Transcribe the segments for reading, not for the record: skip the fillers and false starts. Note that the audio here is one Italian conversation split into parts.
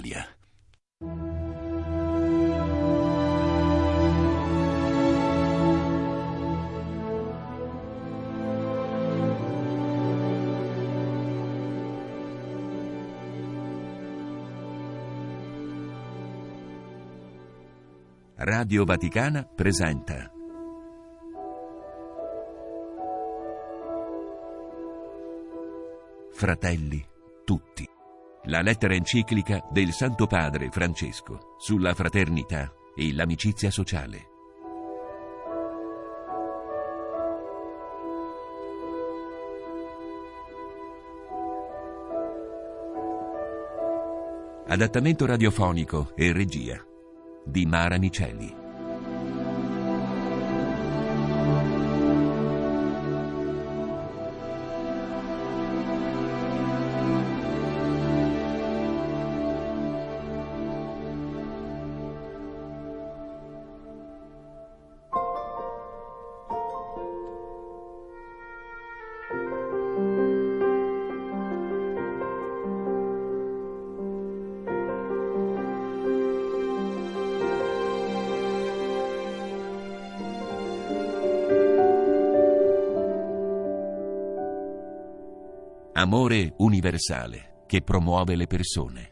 Radio Vaticana presenta Fratelli tutti, la lettera enciclica del Santo Padre Francesco sulla fraternità e l'amicizia sociale. Adattamento radiofonico e regia di Mara Miceli. Amore universale che promuove le persone.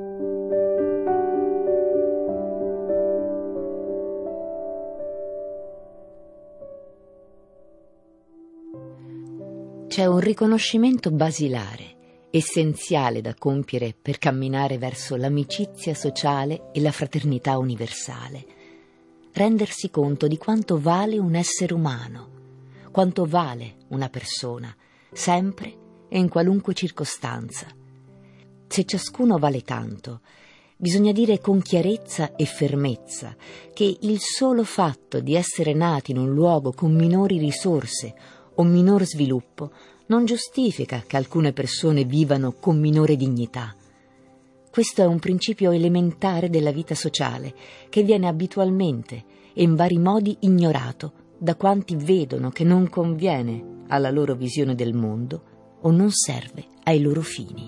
C'è un riconoscimento basilare, essenziale da compiere per camminare verso l'amicizia sociale e la fraternità universale. Rendersi conto di quanto vale un essere umano, quanto vale una persona, sempre e in qualunque circostanza. Se ciascuno vale tanto, bisogna dire con chiarezza e fermezza che il solo fatto di essere nati in un luogo con minori risorse o minor sviluppo non giustifica che alcune persone vivano con minore dignità. Questo è un principio elementare della vita sociale che viene abitualmente e in vari modi ignorato da quanti vedono che non conviene alla loro visione del mondo o non serve ai loro fini.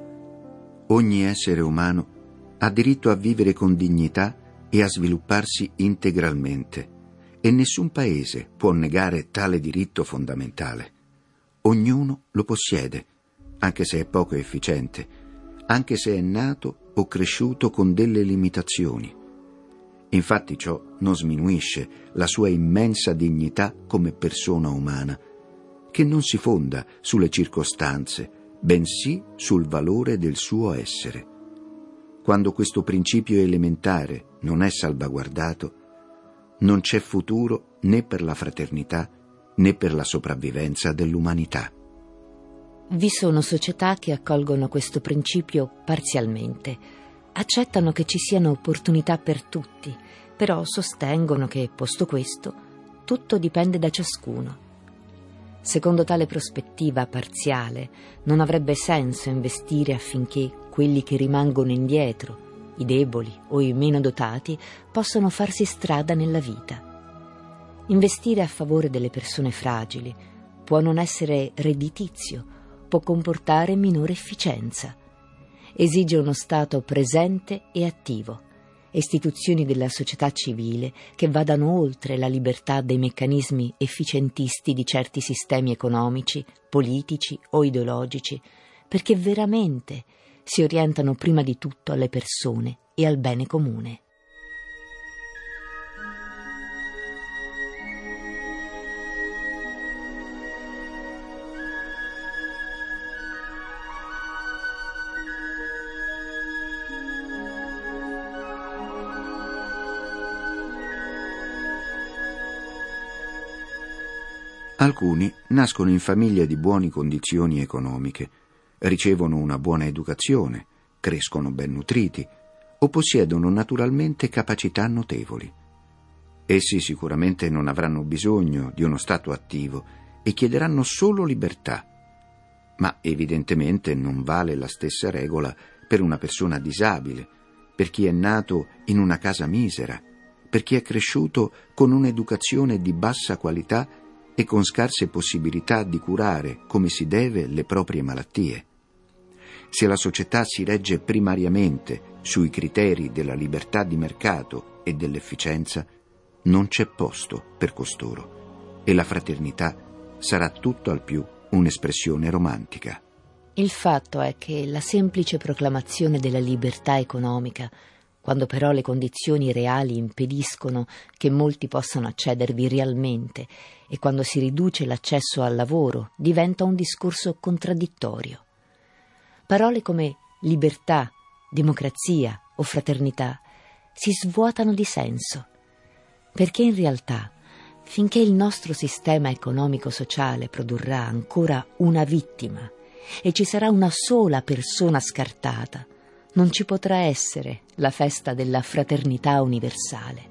Ogni essere umano ha diritto a vivere con dignità e a svilupparsi integralmente, e nessun paese può negare tale diritto fondamentale. Ognuno lo possiede, anche se è poco efficiente, anche se è nato o cresciuto con delle limitazioni. Infatti ciò non sminuisce la sua immensa dignità come persona umana, che non si fonda sulle circostanze, bensì sul valore del suo essere. Quando questo principio elementare non è salvaguardato, non c'è futuro né per la fraternità né per la sopravvivenza dell'umanità. Vi sono società che accolgono questo principio parzialmente, accettano che ci siano opportunità per tutti, però sostengono che, posto questo, tutto dipende da ciascuno. Secondo tale prospettiva parziale, non avrebbe senso investire affinché quelli che rimangono indietro, i deboli o i meno dotati, possano farsi strada nella vita. Investire a favore delle persone fragili può non essere redditizio, può comportare minore efficienza. Esige uno Stato presente e attivo, istituzioni della società civile che vadano oltre la libertà dei meccanismi efficientisti di certi sistemi economici, politici o ideologici, perché veramente si orientano prima di tutto alle persone e al bene comune. Alcuni nascono in famiglie di buone condizioni economiche, ricevono una buona educazione, crescono ben nutriti o possiedono naturalmente capacità notevoli. Essi sicuramente non avranno bisogno di uno Stato attivo e chiederanno solo libertà. Ma evidentemente non vale la stessa regola per una persona disabile, per chi è nato in una casa misera, per chi è cresciuto con un'educazione di bassa qualità e con scarse possibilità di curare come si deve le proprie malattie. Se la società si regge primariamente sui criteri della libertà di mercato e dell'efficienza, non c'è posto per costoro e la fraternità sarà tutto al più un'espressione romantica. Il fatto è che la semplice proclamazione della libertà economica, quando però le condizioni reali impediscono che molti possano accedervi realmente e quando si riduce l'accesso al lavoro, diventa un discorso contraddittorio. Parole come libertà, democrazia o fraternità si svuotano di senso, perché in realtà, finché il nostro sistema economico-sociale produrrà ancora una vittima e ci sarà una sola persona scartata, non ci potrà essere la festa della fraternità universale.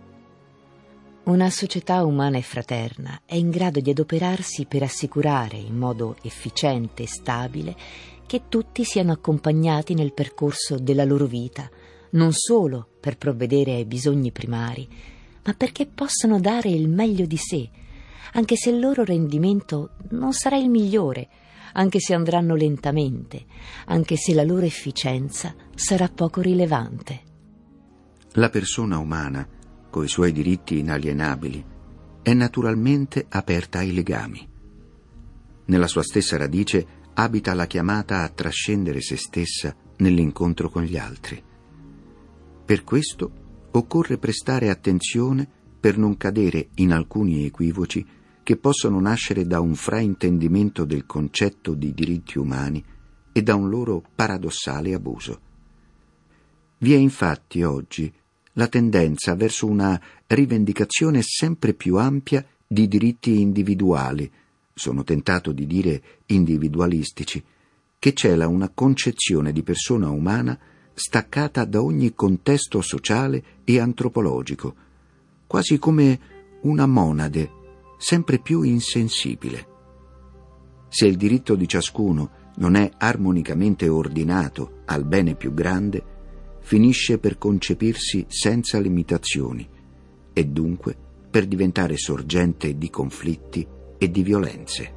Una società umana e fraterna è in grado di adoperarsi per assicurare in modo efficiente e stabile che tutti siano accompagnati nel percorso della loro vita, non solo per provvedere ai bisogni primari, ma perché possano dare il meglio di sé, anche se il loro rendimento non sarà il migliore, anche se andranno lentamente, anche se la loro efficienza sarà poco rilevante. La persona umana, coi suoi diritti inalienabili, è naturalmente aperta ai legami. Nella sua stessa radice abita la chiamata a trascendere se stessa nell'incontro con gli altri. Per questo occorre prestare attenzione per non cadere in alcuni equivoci che possono nascere da un fraintendimento del concetto di diritti umani e da un loro paradossale abuso. Vi è infatti oggi la tendenza verso una rivendicazione sempre più ampia di diritti individuali, sono tentato di dire individualistici, che cela una concezione di persona umana staccata da ogni contesto sociale e antropologico, quasi come una monade sempre più insensibile. Se il diritto di ciascuno non è armonicamente ordinato al bene più grande, finisce per concepirsi senza limitazioni e dunque per diventare sorgente di conflitti e di violenze.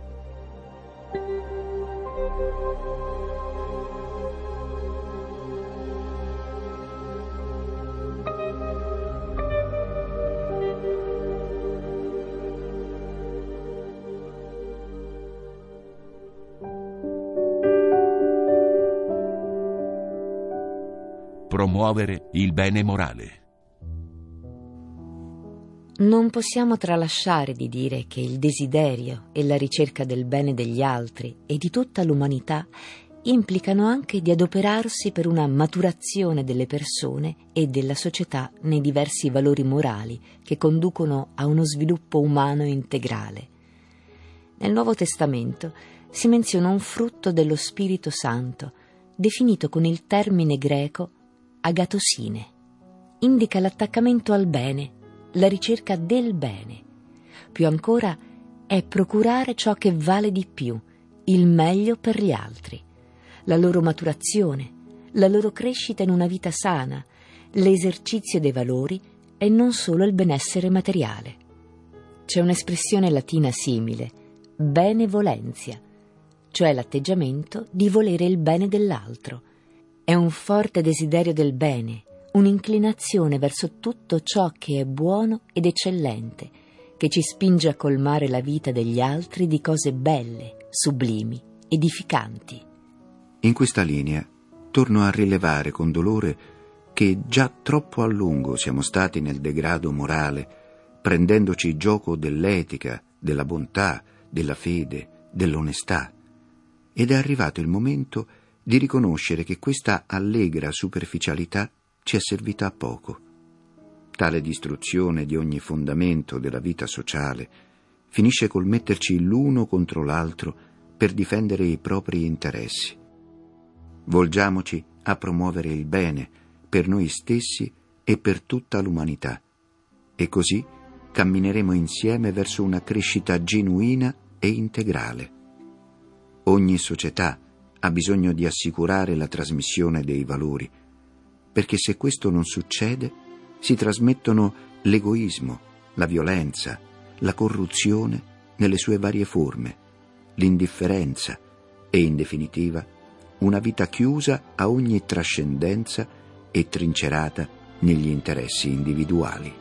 Promuovere il bene morale. Non possiamo tralasciare di dire che il desiderio e la ricerca del bene degli altri e di tutta l'umanità implicano anche di adoperarsi per una maturazione delle persone e della società nei diversi valori morali che conducono a uno sviluppo umano integrale. Nel Nuovo Testamento si menziona un frutto dello Spirito Santo, definito con il termine greco agatosine. Indica l'attaccamento al bene, la ricerca del bene. Più ancora è procurare ciò che vale di più, il meglio per gli altri, la loro maturazione, la loro crescita in una vita sana, l'esercizio dei valori e non solo il benessere materiale. C'è un'espressione latina simile, benevolentia, cioè l'atteggiamento di volere il bene dell'altro. È un forte desiderio del bene, un'inclinazione verso tutto ciò che è buono ed eccellente, che ci spinge a colmare la vita degli altri di cose belle, sublimi, edificanti. In questa linea torno a rilevare con dolore che già troppo a lungo siamo stati nel degrado morale, prendendoci gioco dell'etica, della bontà, della fede, dell'onestà, ed è arrivato il momento di riconoscere che questa allegra superficialità ci è servita a poco. Tale distruzione di ogni fondamento della vita sociale finisce col metterci l'uno contro l'altro per difendere i propri interessi. Volgiamoci a promuovere il bene per noi stessi e per tutta l'umanità, e così cammineremo insieme verso una crescita genuina e integrale. Ogni società ha bisogno di assicurare la trasmissione dei valori, perché se questo non succede, si trasmettono l'egoismo, la violenza, la corruzione nelle sue varie forme, l'indifferenza e, in definitiva, una vita chiusa a ogni trascendenza e trincerata negli interessi individuali.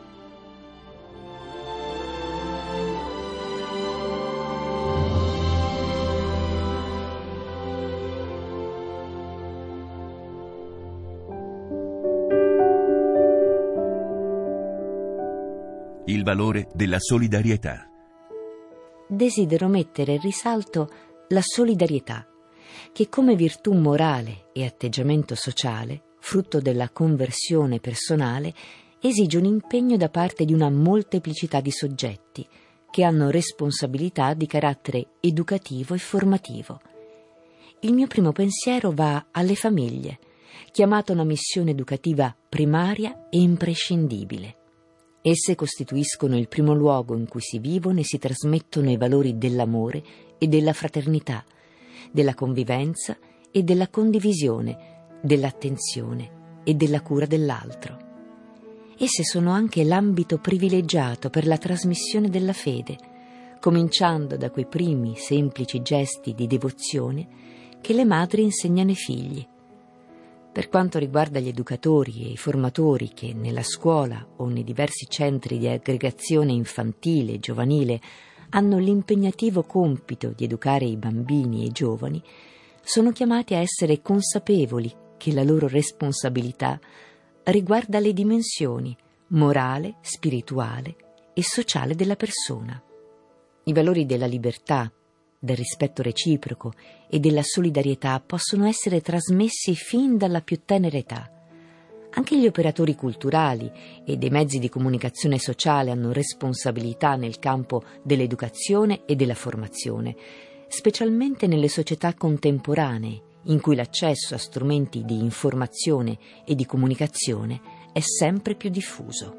Il valore della solidarietà. Desidero mettere in risalto la solidarietà, che come virtù morale e atteggiamento sociale, frutto della conversione personale, esige un impegno da parte di una molteplicità di soggetti che hanno responsabilità di carattere educativo e formativo. Il mio primo pensiero va alle famiglie, chiamate a una missione educativa primaria e imprescindibile. Esse costituiscono il primo luogo in cui si vivono e si trasmettono i valori dell'amore e della fraternità, della convivenza e della condivisione, dell'attenzione e della cura dell'altro. Esse sono anche l'ambito privilegiato per la trasmissione della fede, cominciando da quei primi semplici gesti di devozione che le madri insegnano ai figli. Per quanto riguarda gli educatori e i formatori che nella scuola o nei diversi centri di aggregazione infantile e giovanile hanno l'impegnativo compito di educare i bambini e i giovani, sono chiamati a essere consapevoli che la loro responsabilità riguarda le dimensioni morale, spirituale e sociale della persona. I valori della libertà, del rispetto reciproco e della solidarietà possono essere trasmessi fin dalla più tenera età. Anche gli operatori culturali e dei mezzi di comunicazione sociale hanno responsabilità nel campo dell'educazione e della formazione, specialmente nelle società contemporanee, in cui l'accesso a strumenti di informazione e di comunicazione è sempre più diffuso.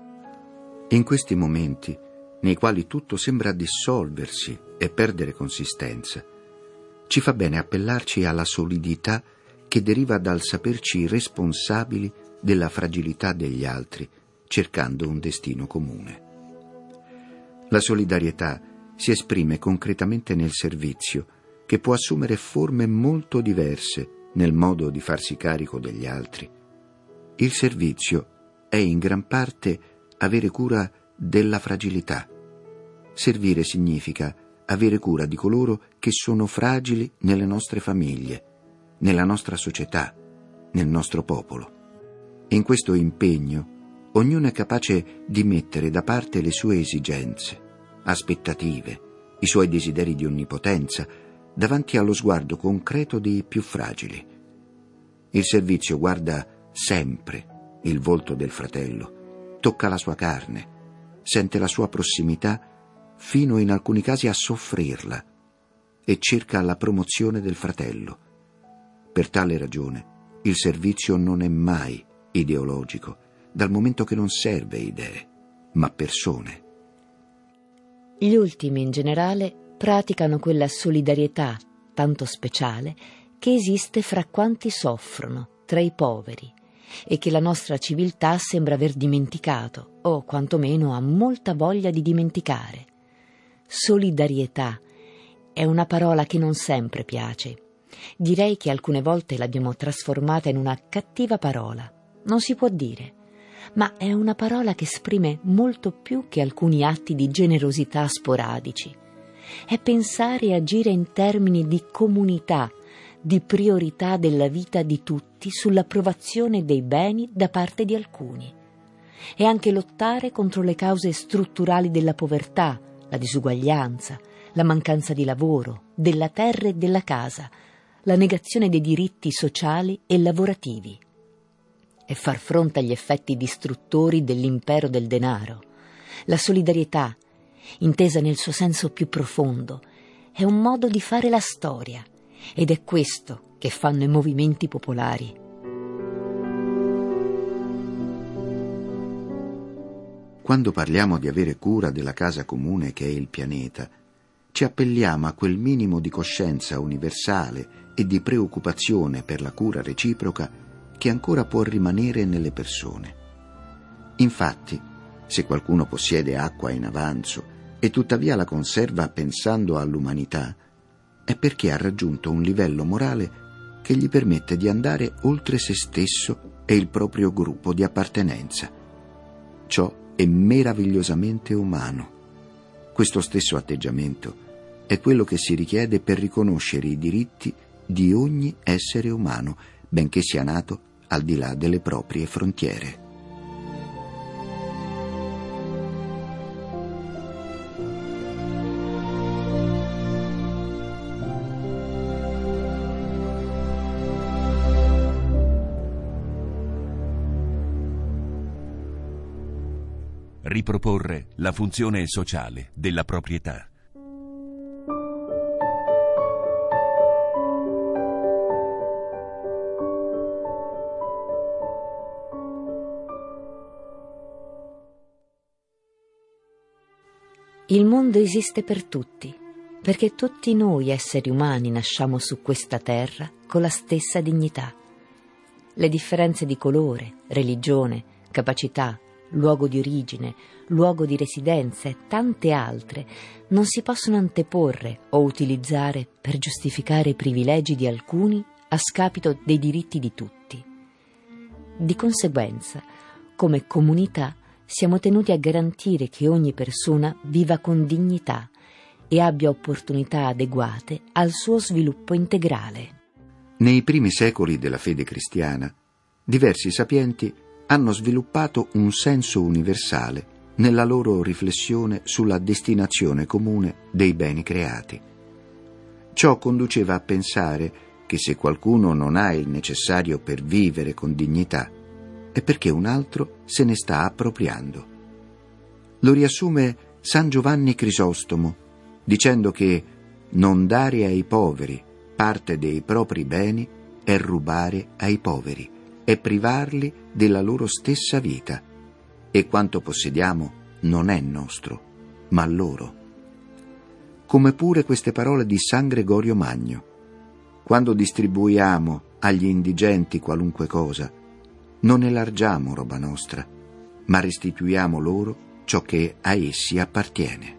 In questi momenti, nei quali tutto sembra dissolversi e perdere consistenza, ci fa bene appellarci alla solidità che deriva dal saperci responsabili della fragilità degli altri, cercando un destino comune. La solidarietà si esprime concretamente nel servizio, che può assumere forme molto diverse nel modo di farsi carico degli altri. Il servizio è in gran parte avere cura della fragilità. Servire significa avere cura di coloro che sono fragili nelle nostre famiglie, nella nostra società, nel nostro popolo. In questo impegno, ognuno è capace di mettere da parte le sue esigenze, aspettative, i suoi desideri di onnipotenza, davanti allo sguardo concreto dei più fragili. Il servizio guarda sempre il volto del fratello, tocca la sua carne, sente la sua prossimità, fino in alcuni casi a soffrirla, e cerca la promozione del fratello. Per tale ragione, il servizio non è mai ideologico, dal momento che non serve idee, ma persone. Gli ultimi, in generale, praticano quella solidarietà tanto speciale che esiste fra quanti soffrono, tra i poveri, e che la nostra civiltà sembra aver dimenticato, o quantomeno ha molta voglia di dimenticare. Solidarietà è una parola che non sempre piace. Direi che alcune volte l'abbiamo trasformata in una cattiva parola. Non si può dire, ma è una parola che esprime molto più che alcuni atti di generosità sporadici. È pensare e agire in termini di comunità, di priorità della vita di tutti sull'approvazione dei beni da parte di alcuni. È anche lottare contro le cause strutturali della povertà, la disuguaglianza, la mancanza di lavoro, della terra e della casa, la negazione dei diritti sociali e lavorativi. È far fronte agli effetti distruttori dell'impero del denaro. La solidarietà, intesa nel suo senso più profondo, è un modo di fare la storia, ed è questo che fanno i movimenti popolari. Quando parliamo di avere cura della casa comune che è il pianeta, ci appelliamo a quel minimo di coscienza universale e di preoccupazione per la cura reciproca che ancora può rimanere nelle persone. Infatti, se qualcuno possiede acqua in avanzo e tuttavia la conserva pensando all'umanità, è perché ha raggiunto un livello morale che gli permette di andare oltre se stesso e il proprio gruppo di appartenenza. Ciò è meravigliosamente umano. Questo stesso atteggiamento è quello che si richiede per riconoscere i diritti di ogni essere umano, benché sia nato al di là delle proprie frontiere. Riproporre la funzione sociale della proprietà. Il mondo esiste per tutti, perché tutti noi esseri umani nasciamo su questa terra con la stessa dignità. Le differenze di colore, religione, capacità, luogo di origine, luogo di residenza e tante altre non si possono anteporre o utilizzare per giustificare i privilegi di alcuni a scapito dei diritti di tutti. Di conseguenza, come comunità, siamo tenuti a garantire che ogni persona viva con dignità e abbia opportunità adeguate al suo sviluppo integrale. Nei primi secoli della fede cristiana, diversi sapienti hanno sviluppato un senso universale nella loro riflessione sulla destinazione comune dei beni creati. Ciò conduceva a pensare che se qualcuno non ha il necessario per vivere con dignità, è perché un altro se ne sta appropriando. Lo riassume San Giovanni Crisostomo, dicendo che non dare ai poveri parte dei propri beni è rubare ai poveri, è privarli della loro stessa vita, e quanto possediamo non è nostro, ma loro. Come pure queste parole di San Gregorio Magno: quando distribuiamo agli indigenti qualunque cosa, non elargiamo roba nostra, ma restituiamo loro ciò che a essi appartiene.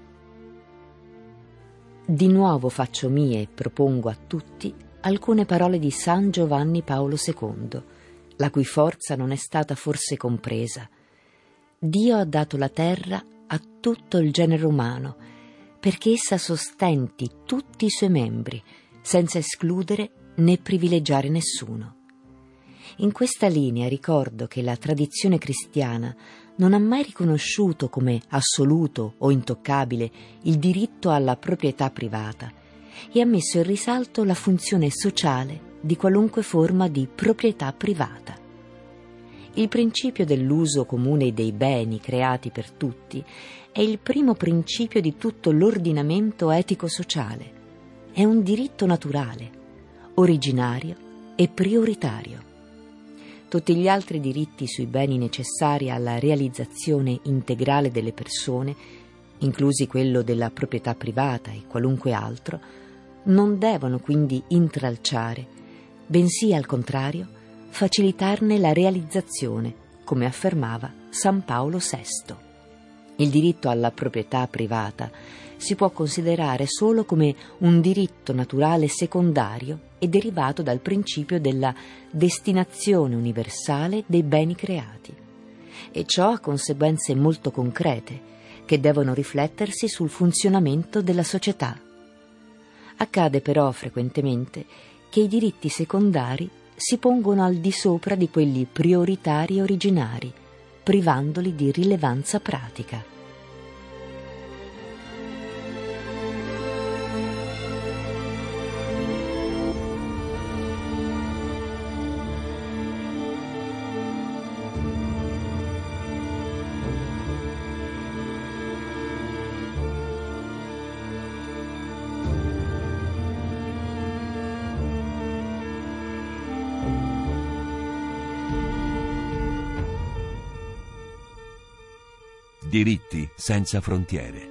Di nuovo faccio mie e propongo a tutti alcune parole di San Giovanni Paolo II, la cui forza non è stata forse compresa. Dio ha dato la terra a tutto il genere umano, perché essa sostenti tutti i suoi membri, senza escludere né privilegiare nessuno. In questa linea ricordo che la tradizione cristiana non ha mai riconosciuto come assoluto o intoccabile il diritto alla proprietà privata e ha messo in risalto la funzione sociale di qualunque forma di proprietà privata. Il principio dell'uso comune dei beni creati per tutti è il primo principio di tutto l'ordinamento etico-sociale. È un diritto naturale, originario e prioritario. Tutti gli altri diritti sui beni necessari alla realizzazione integrale delle persone, inclusi quello della proprietà privata e qualunque altro, non devono quindi intralciare, bensì al contrario facilitarne la realizzazione, come affermava San Paolo VI. Il diritto alla proprietà privata si può considerare solo come un diritto naturale secondario e derivato dal principio della destinazione universale dei beni creati. E ciò ha conseguenze molto concrete, che devono riflettersi sul funzionamento della società. Accade però frequentemente che i diritti secondari si pongono al di sopra di quelli prioritari e originari, privandoli di rilevanza pratica. Diritti senza frontiere.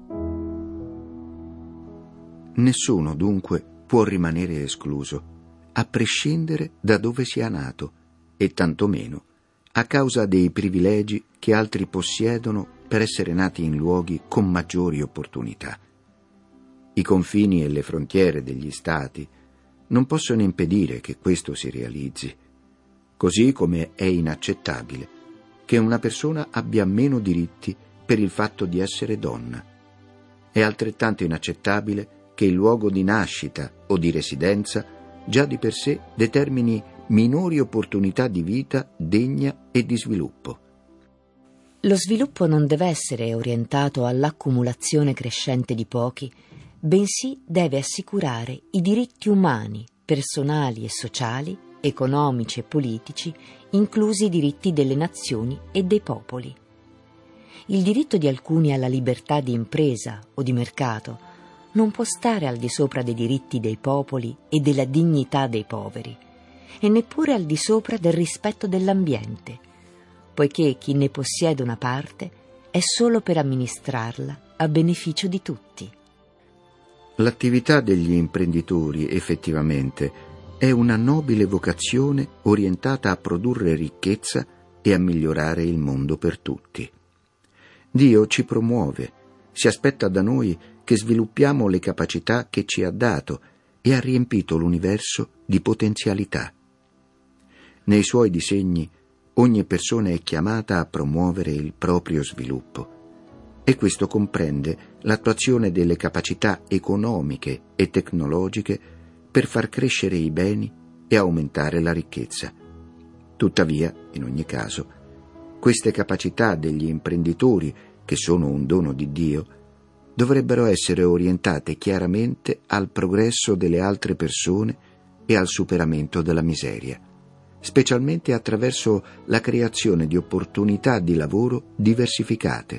Nessuno, dunque, può rimanere escluso, a prescindere da dove sia nato, e tantomeno a causa dei privilegi che altri possiedono per essere nati in luoghi con maggiori opportunità. I confini e le frontiere degli Stati non possono impedire che questo si realizzi, così come è inaccettabile che una persona abbia meno diritti per il fatto di essere donna. È altrettanto inaccettabile che il luogo di nascita o di residenza già di per sé determini minori opportunità di vita degna e di sviluppo. Lo sviluppo non deve essere orientato all'accumulazione crescente di pochi, bensì deve assicurare i diritti umani, personali e sociali, economici e politici, inclusi i diritti delle nazioni e dei popoli. Il diritto di alcuni alla libertà di impresa o di mercato non può stare al di sopra dei diritti dei popoli e della dignità dei poveri, e neppure al di sopra del rispetto dell'ambiente, poiché chi ne possiede una parte è solo per amministrarla a beneficio di tutti. L'attività degli imprenditori effettivamente è una nobile vocazione orientata a produrre ricchezza e a migliorare il mondo per tutti. Dio ci promuove, si aspetta da noi che sviluppiamo le capacità che ci ha dato e ha riempito l'universo di potenzialità. Nei suoi disegni ogni persona è chiamata a promuovere il proprio sviluppo, e questo comprende l'attuazione delle capacità economiche e tecnologiche per far crescere i beni e aumentare la ricchezza. Tuttavia, in ogni caso, queste capacità degli imprenditori, che sono un dono di Dio, dovrebbero essere orientate chiaramente al progresso delle altre persone e al superamento della miseria, specialmente attraverso la creazione di opportunità di lavoro diversificate,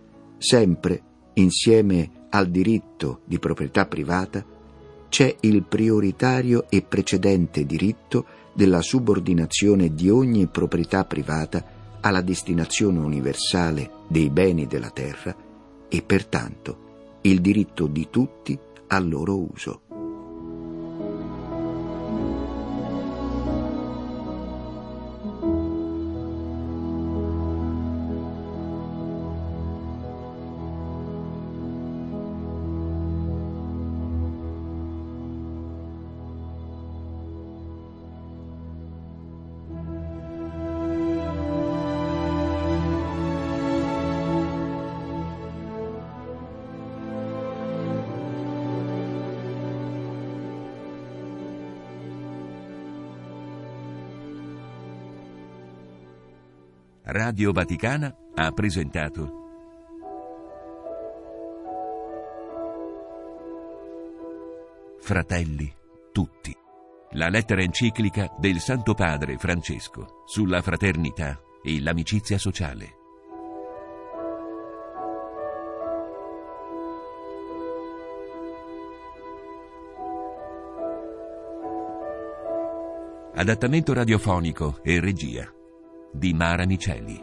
sempre insieme al diritto di proprietà privata c'è il prioritario e precedente diritto della subordinazione di ogni proprietà privata alla destinazione universale dei beni della terra e pertanto il diritto di tutti al loro uso. Radio Vaticana ha presentato Fratelli tutti, la lettera enciclica del Santo Padre Francesco sulla fraternità e l'amicizia sociale. Adattamento radiofonico e regia di Mara Miceli.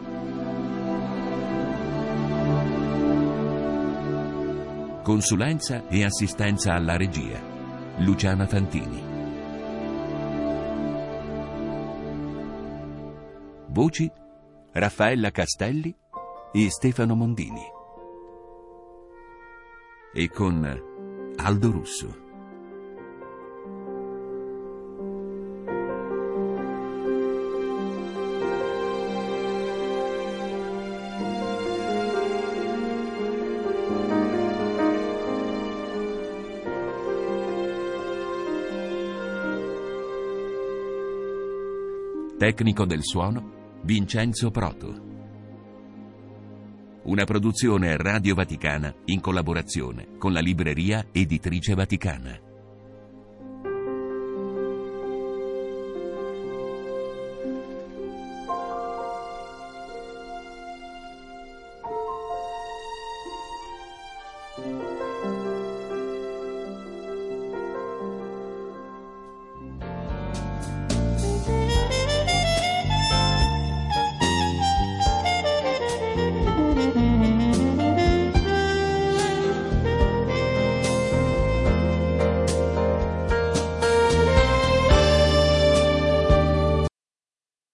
Consulenza e assistenza alla regia Luciana Fantini. Voci Raffaella Castelli e Stefano Mondini. E con Aldo Russo. Tecnico del suono Vincenzo Proto. Una produzione Radio Vaticana in collaborazione con la Libreria Editrice Vaticana.